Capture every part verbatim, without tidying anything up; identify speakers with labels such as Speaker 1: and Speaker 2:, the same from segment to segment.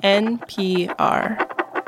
Speaker 1: N P R.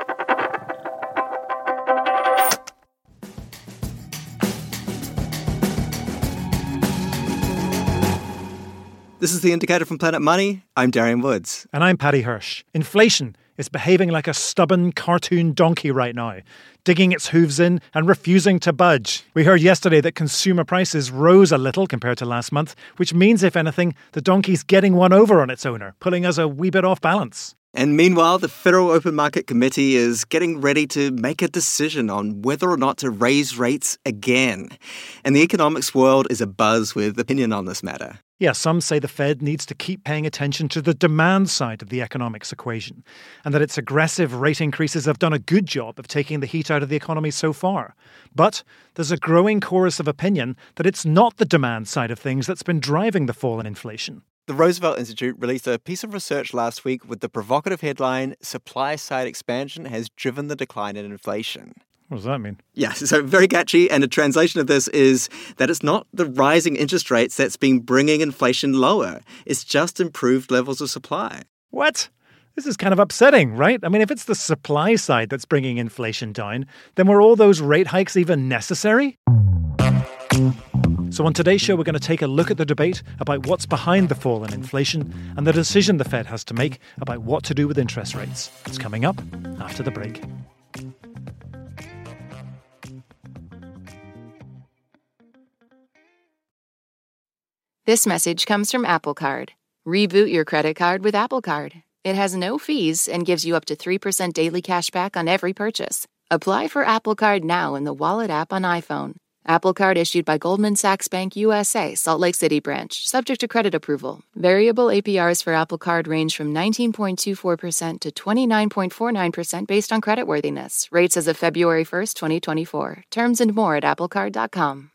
Speaker 2: This is The Indicator from Planet Money. I'm Darian Woods.
Speaker 3: And I'm Paddy Hirsch. Inflation is behaving like a stubborn cartoon donkey right now, digging its hooves in and refusing to budge. We heard yesterday that consumer prices rose a little compared to last month, which means, if anything, the donkey's getting one over on its owner, pulling us a wee bit off balance.
Speaker 2: And meanwhile, the Federal Open Market Committee is getting ready to make a decision on whether or not to raise rates again. And the economics world is abuzz with opinion on this matter.
Speaker 3: Yeah, some say the Fed needs to keep paying attention to the demand side of the economics equation, and that its aggressive rate increases have done a good job of taking the heat out of the economy so far. But there's a growing chorus of opinion that it's not the demand side of things that's been driving the fall in inflation.
Speaker 2: The Roosevelt Institute released a piece of research last week with the provocative headline, "Supply-Side Expansion Has Driven the Decline in Inflation."
Speaker 3: What does that mean?
Speaker 2: Yeah, so very catchy, and a translation of this is that it's not the rising interest rates that's been bringing inflation lower. It's just improved levels of supply.
Speaker 3: What? This is kind of upsetting, right? I mean, if it's the supply side that's bringing inflation down, then were all those rate hikes even necessary? So on today's show, we're going to take a look at the debate about what's behind the fall in inflation and the decision the Fed has to make about what to do with interest rates. It's coming up after the break.
Speaker 4: This message comes from Apple Card. Reboot your credit card with Apple Card. It has no fees and gives you up to three percent daily cash back on every purchase. Apply for Apple Card now in the Wallet app on iPhone. Apple Card issued by Goldman Sachs Bank U S A, Salt Lake City branch, subject to credit approval. Variable A P Rs for Apple Card range from nineteen point two four percent to twenty-nine point four nine percent based on creditworthiness. Rates as of February first, twenty twenty-four. Terms and more at apple card dot com.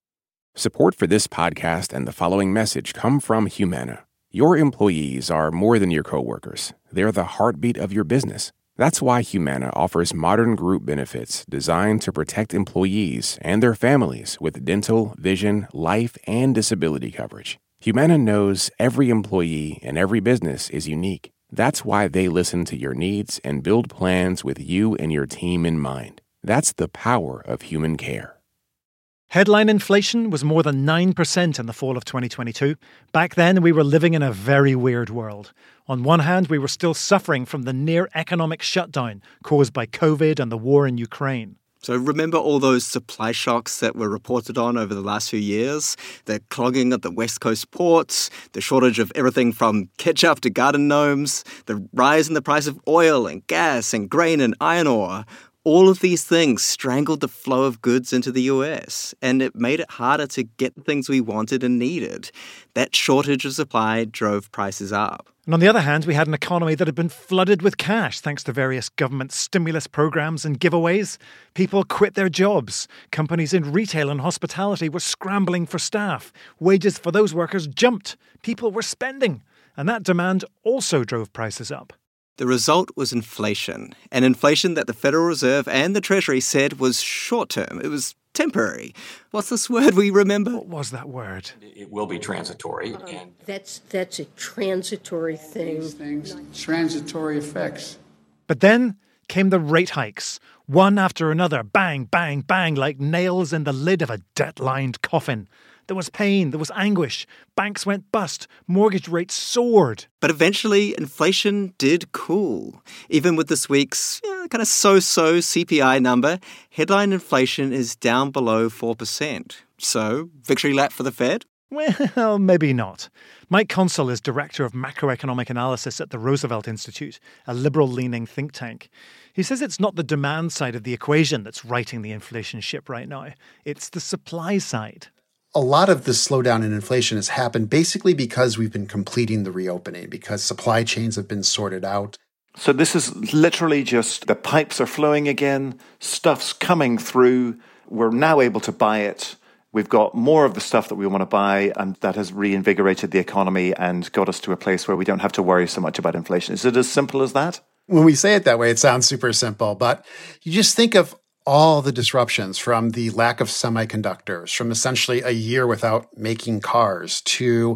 Speaker 5: Support for this podcast and the following message come from Humana. Your employees are more than your coworkers. They're the heartbeat of your business. That's why Humana offers modern group benefits designed to protect employees and their families with dental, vision, life, and disability coverage. Humana knows every employee and every business is unique. That's why they listen to your needs and build plans with you and your team in mind. That's the power of human care.
Speaker 3: Headline inflation was more than nine percent in the fall of twenty twenty-two. Back then, we were living in a very weird world. On one hand, we were still suffering from the near economic shutdown caused by COVID and the war in Ukraine.
Speaker 2: So remember all those supply shocks that were reported on over the last few years? The clogging of the West Coast ports, the shortage of everything from ketchup to garden gnomes, the rise in the price of oil and gas and grain and iron ore. All of these things strangled the flow of goods into the U S, and it made it harder to get the things we wanted and needed. That shortage of supply drove prices up.
Speaker 3: And on the other hand, we had an economy that had been flooded with cash thanks to various government stimulus programs and giveaways. People quit their jobs. Companies in retail and hospitality were scrambling for staff. Wages for those workers jumped. People were spending. And that demand also drove prices up.
Speaker 2: The result was inflation, an inflation that the Federal Reserve and the Treasury said was short-term. It was temporary. What's this word we remember?
Speaker 3: What was that word?
Speaker 6: It will be transitory.
Speaker 7: Um,
Speaker 6: and
Speaker 7: that's that's a transitory thing.
Speaker 8: These things, transitory effects.
Speaker 3: But then came the rate hikes, one after another, bang, bang, bang, like nails in the lid of a debt-lined coffin. There was pain, there was anguish. Banks went bust. Mortgage rates soared.
Speaker 2: But eventually, inflation did cool. Even with this week's yeah, kind of so-so C P I number, headline inflation is down below four percent. So, victory lap for the Fed?
Speaker 3: Well, maybe not. Mike Consul is Director of Macroeconomic Analysis at the Roosevelt Institute, a liberal-leaning think tank. He says it's not the demand side of the equation that's righting the inflation ship right now. It's the supply side.
Speaker 9: A lot of the slowdown in inflation has happened basically because we've been completing the reopening, because supply chains have been sorted out.
Speaker 10: So this is literally just the pipes are flowing again, stuff's coming through, we're now able to buy it. We've got more of the stuff that we want to buy, and that has reinvigorated the economy and got us to a place where we don't have to worry so much about inflation. Is it as simple as that?
Speaker 9: When we say it that way, it sounds super simple, but you just think of all the disruptions, from the lack of semiconductors, from essentially a year without making cars, to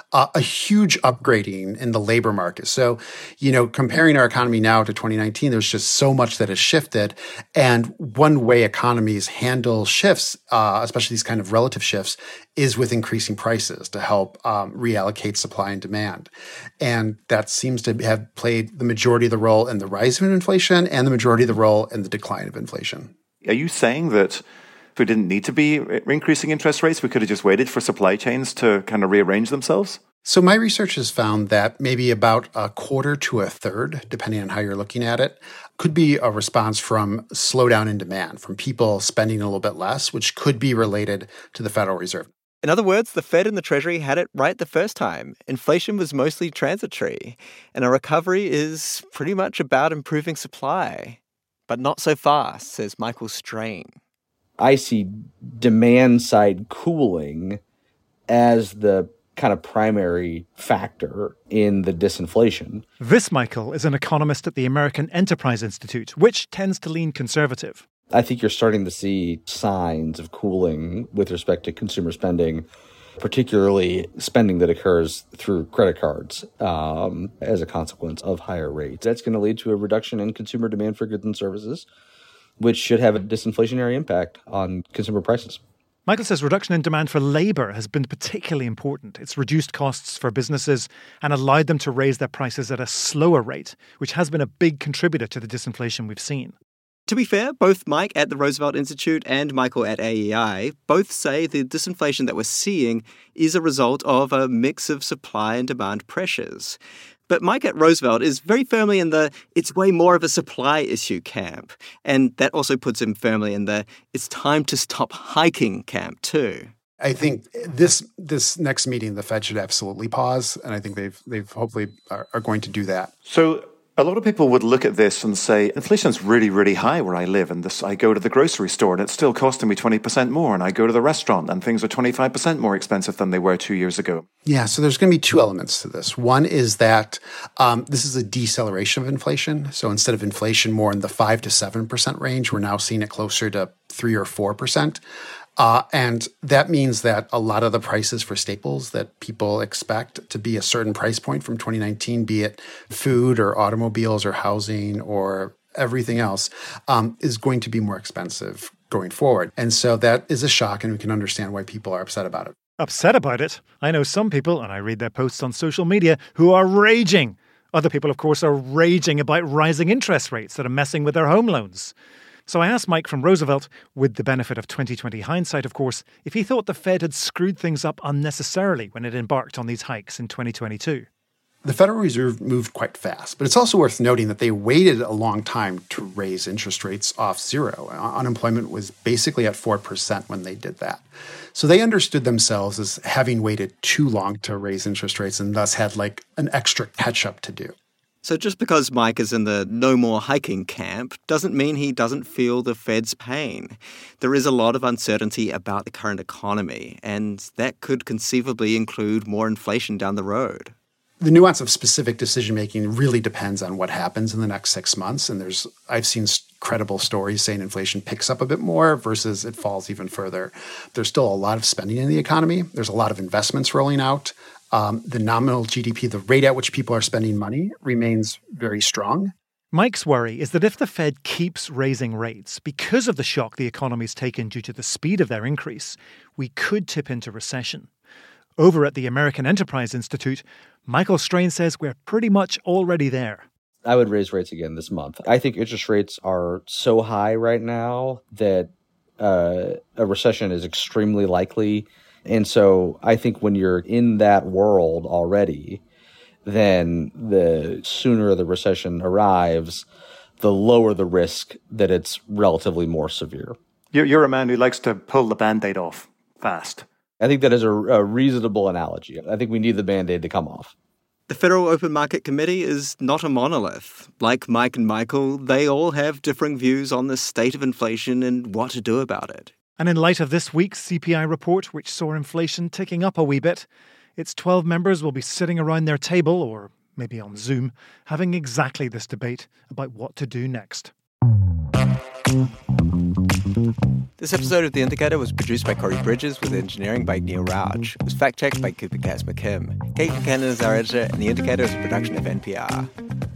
Speaker 9: uh, a huge upgrading in the labor market. So, you know, comparing our economy now to twenty nineteen, there's just so much that has shifted. And one way economies handle shifts, uh, especially these kind of relative shifts, is with increasing prices to help um, reallocate supply and demand. And that seems to have played the majority of the role in the rise of inflation and the majority of the role in the decline of inflation.
Speaker 10: Are you saying that if we didn't need to be increasing interest rates, we could have just waited for supply chains to kind of rearrange themselves?
Speaker 9: So my research has found that maybe about a quarter to a third, depending on how you're looking at it, could be a response from slowdown in demand, from people spending a little bit less, which could be related to the Federal Reserve.
Speaker 2: In other words, the Fed and the Treasury had it right the first time. Inflation was mostly transitory, and a recovery is pretty much about improving supply. But not so fast, says Michael Strain.
Speaker 1: I see demand side cooling as the kind of primary factor in the disinflation.
Speaker 3: This, Michael, is an economist at the American Enterprise Institute, which tends to lean conservative.
Speaker 1: I think you're starting to see signs of cooling with respect to consumer spending, particularly spending that occurs through credit cards um, as a consequence of higher rates. That's going to lead to a reduction in consumer demand for goods and services, which should have a disinflationary impact on consumer prices.
Speaker 3: Michael says reduction in demand for labour has been particularly important. It's reduced costs for businesses and allowed them to raise their prices at a slower rate, which has been a big contributor to the disinflation we've seen.
Speaker 2: To be fair, both Mike at the Roosevelt Institute and Michael at A E I both say the disinflation that we're seeing is a result of a mix of supply and demand pressures. But Mike at Roosevelt is very firmly in the it's way more of a supply issue camp. And that also puts him firmly in the it's time to stop hiking camp too.
Speaker 9: I think this this next meeting, the Fed should absolutely pause. And I think they've they've hopefully are, are going to do that.
Speaker 10: So a lot of people would look at this and say, inflation's really, really high where I live. And this, I go to the grocery store and it's still costing me twenty percent more. And I go to the restaurant and things are twenty-five percent more expensive than they were two years ago.
Speaker 9: Yeah, so there's going to be two elements to this. One is that um, this is a deceleration of inflation. So instead of inflation more in the five to seven percent range, we're now seeing it closer to three or four percent. Uh, and that means that a lot of the prices for staples that people expect to be a certain price point from twenty nineteen, be it food or automobiles or housing or everything else, um, is going to be more expensive going forward. And so that is a shock, and we can understand why people are upset about it.
Speaker 3: Upset about it? I know some people, and I read their posts on social media, who are raging. Other people, of course, are raging about rising interest rates that are messing with their home loans. So I asked Mike from Roosevelt, with the benefit of twenty twenty hindsight, of course, if he thought the Fed had screwed things up unnecessarily when it embarked on these hikes in twenty twenty-two.
Speaker 9: The Federal Reserve moved quite fast, but it's also worth noting that they waited a long time to raise interest rates off zero. Unemployment was basically at four percent when they did that. So they understood themselves as having waited too long to raise interest rates and thus had like an extra catch-up to do.
Speaker 2: So just because Mike is in the no more hiking camp doesn't mean he doesn't feel the Fed's pain. There is a lot of uncertainty about the current economy, and that could conceivably include more inflation down the road.
Speaker 9: The nuance of specific decision-making really depends on what happens in the next six months. And there's I've seen credible stories saying inflation picks up a bit more versus it falls even further. There's still a lot of spending in the economy. There's a lot of investments rolling out. Um, the nominal G D P, the rate at which people are spending money, remains very strong.
Speaker 3: Mike's worry is that if the Fed keeps raising rates because of the shock the economy's taken due to the speed of their increase, we could tip into recession. Over at the American Enterprise Institute, Michael Strain says we're pretty much already there.
Speaker 1: I would raise rates again this month. I think interest rates are so high right now that uh, a recession is extremely likely. And so I think when you're in that world already, then the sooner the recession arrives, the lower the risk that it's relatively more severe.
Speaker 10: You're, you're a man who likes to pull the Band-Aid off fast.
Speaker 1: I think that is a, a reasonable analogy. I think we need the Band-Aid to come off.
Speaker 2: The Federal Open Market Committee is not a monolith. Like Mike and Michael, they all have differing views on the state of inflation and what to do about it.
Speaker 3: And in light of this week's C P I report, which saw inflation ticking up a wee bit, its twelve members will be sitting around their table, or maybe on Zoom, having exactly this debate about what to do next.
Speaker 2: This episode of The Indicator was produced by Corey Bridges with engineering by Neil Rauch. It was fact-checked by Cooper Cass McKim. Kate Buchanan is our editor, and The Indicator is a production of N P R.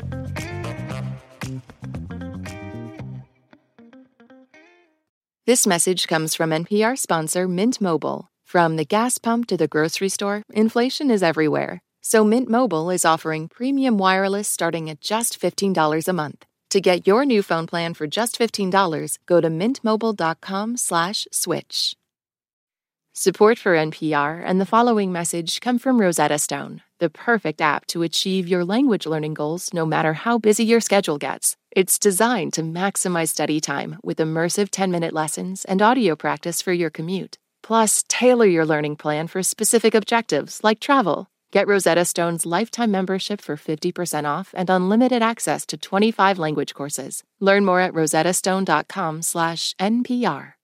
Speaker 4: This message comes from N P R sponsor Mint Mobile. From the gas pump to the grocery store, inflation is everywhere. So Mint Mobile is offering premium wireless starting at just fifteen dollars a month. To get your new phone plan for just fifteen dollars, go to mintmobile.com slash switch. Support for N P R and the following message come from Rosetta Stone, the perfect app to achieve your language learning goals no matter how busy your schedule gets. It's designed to maximize study time with immersive ten-minute lessons and audio practice for your commute. Plus, tailor your learning plan for specific objectives like travel. Get Rosetta Stone's lifetime membership for fifty percent off and unlimited access to twenty-five language courses. Learn more at rosettastone.com slash NPR.